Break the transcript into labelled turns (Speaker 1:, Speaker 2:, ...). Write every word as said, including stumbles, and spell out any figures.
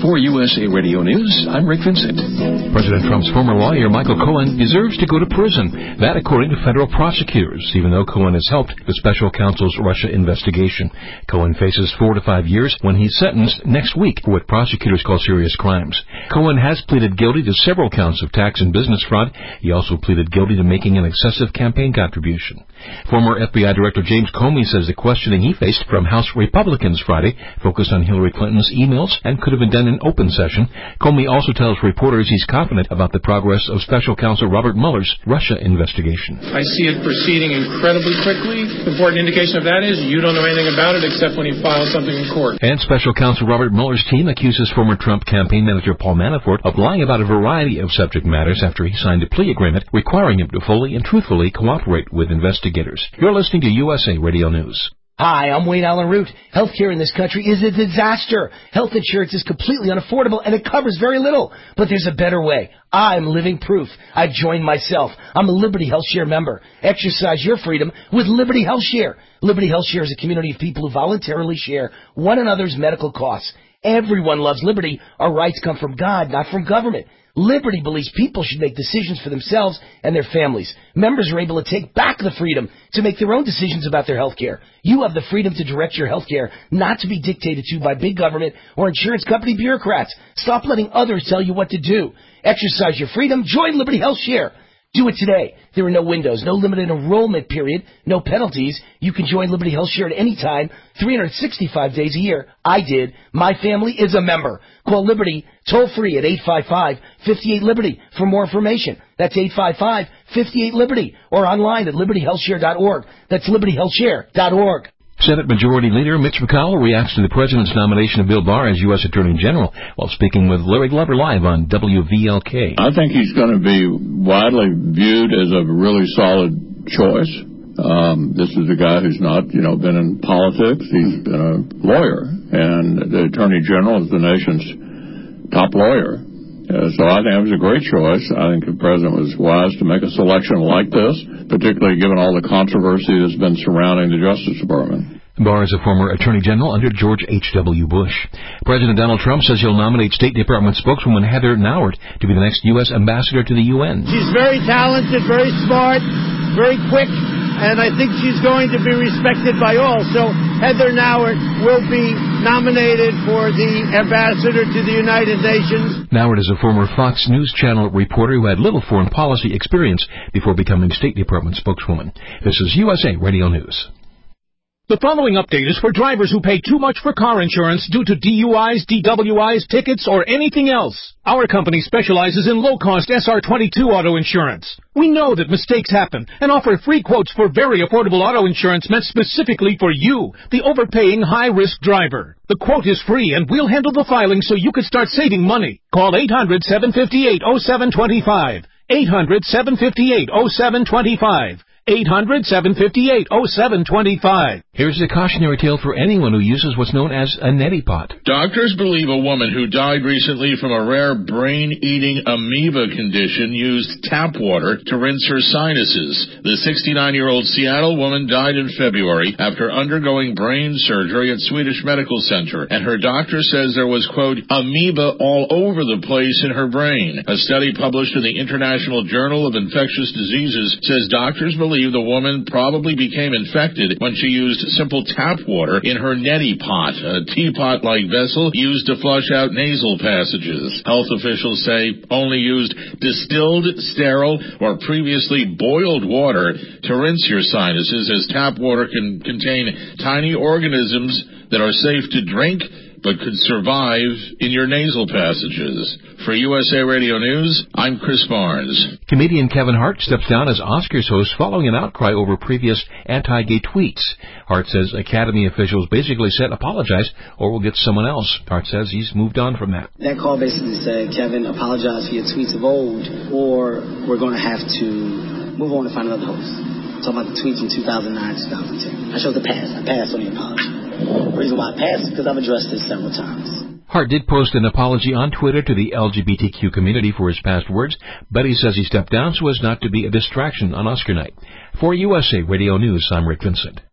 Speaker 1: For U S A Radio News, I'm Rick Vincent.
Speaker 2: President Trump's former lawyer, Michael Cohen, deserves to go to prison. That according to federal prosecutors, even though Cohen has helped the special counsel's Russia investigation. Cohen faces four to five years when he's sentenced next week for what prosecutors call serious crimes. Cohen has pleaded guilty to several counts of tax and business fraud. He also pleaded guilty to making an excessive campaign contribution. Former F B I Director James Comey says the questioning he faced from House Republicans Friday focused on Hillary Clinton's emails and could have been done in open session. Comey also tells reporters he's confident about the progress of Special Counsel Robert Mueller's Russia investigation.
Speaker 3: I see it proceeding incredibly quickly. The important indication of that is you don't know anything about it except when you file something in court.
Speaker 2: And Special Counsel Robert Mueller's team accuses former Trump campaign manager Paul Manafort of lying about a variety of subject matters after he signed a plea agreement requiring him to fully and truthfully cooperate with investigators. You're listening to U S A Radio News.
Speaker 4: Hi, I'm Wayne Allen Root. Healthcare in this country is a disaster. Health insurance is completely unaffordable and it covers very little. But there's a better way. I'm living proof. I joined myself. I'm a Liberty HealthShare member. Exercise your freedom with Liberty HealthShare. Liberty HealthShare is a community of people who voluntarily share one another's medical costs. Everyone loves liberty. Our rights come from God, not from government. Liberty believes people should make decisions for themselves and their families. Members are able to take back the freedom to make their own decisions about their health care. You have the freedom to direct your health care, not to be dictated to by big government or insurance company bureaucrats. Stop letting others tell you what to do. Exercise your freedom. Join Liberty HealthShare. Do it today. There are no windows, no limited enrollment period, no penalties. You can join Liberty HealthShare at any time, three hundred sixty-five days a year. I did. My family is a member. Call Liberty toll free at eight five five, five eight, Liberty for more information. That's eight five five, five eight, Liberty or online at liberty health share dot org. That's liberty health share dot org.
Speaker 2: Senate Majority Leader Mitch McConnell reacts to the President's nomination of Bill Barr as U S Attorney General while speaking with Larry Glover live on W V L K.
Speaker 5: I think he's going to be widely viewed as a really solid choice. Um, this is a guy who's not, you know, been in politics. He's been a lawyer, and the Attorney General is the nation's top lawyer. Uh, so I think it was a great choice. I think the President was wise to make a selection like this, particularly given all the controversy that's been surrounding the Justice Department.
Speaker 2: Barr is a former Attorney General under George H W. Bush. President Donald Trump says he'll nominate State Department spokeswoman Heather Nauert to be the next U S ambassador to the U N.
Speaker 6: She's very talented, very smart, very quick, and I think she's going to be respected by all. So Heather Nauert will be nominated for the ambassador to the United Nations.
Speaker 2: Nauert is a former Fox News Channel reporter who had little foreign policy experience before becoming State Department spokeswoman. This is U S A Radio News.
Speaker 7: The following update is for drivers who pay too much for car insurance due to D U Is, D W Is, tickets, or anything else. Our company specializes in low-cost S R twenty-two auto insurance. We know that mistakes happen and offer free quotes for very affordable auto insurance meant specifically for you, the overpaying high-risk driver. The quote is free and we'll handle the filing so you can start saving money. Call eight hundred, seven five eight, oh seven two five. eight hundred, seven five eight, oh seven two five. eight hundred, seven five eight, oh seven two five.
Speaker 2: Here's a cautionary tale for anyone who uses what's known as a neti pot.
Speaker 8: Doctors believe a woman who died recently from a rare brain-eating amoeba condition used tap water to rinse her sinuses. The sixty-nine-year-old Seattle woman died in February after undergoing brain surgery at Swedish Medical Center, and her doctor says there was, quote, amoeba all over the place in her brain. A study published in the International Journal of Infectious Diseases says doctors believe the woman probably became infected when she used simple tap water in her neti pot, a teapot-like vessel used to flush out nasal passages. Health officials say only used distilled, sterile, or previously boiled water to rinse your sinuses, as tap water can contain tiny organisms that are safe to drink but could survive in your nasal passages. For U S A Radio News, I'm Chris Barnes.
Speaker 2: Comedian Kevin Hart steps down as Oscars host following an outcry over previous anti-gay tweets. Hart says Academy officials basically said apologize or we'll get someone else. Hart says he's moved on from that.
Speaker 9: That call basically said, Kevin, apologize for your tweets of old, or we're going to have to move on and find another host. Talking about the tweets from two thousand nine, two thousand ten. I chose to pass. I passed on the apology. The reason why I passed is because I've addressed this several times.
Speaker 2: Hart did post an apology on Twitter to the L G B T Q community for his past words, but he says he stepped down so as not to be a distraction on Oscar night. For U S A Radio News, I'm Rick Vincent.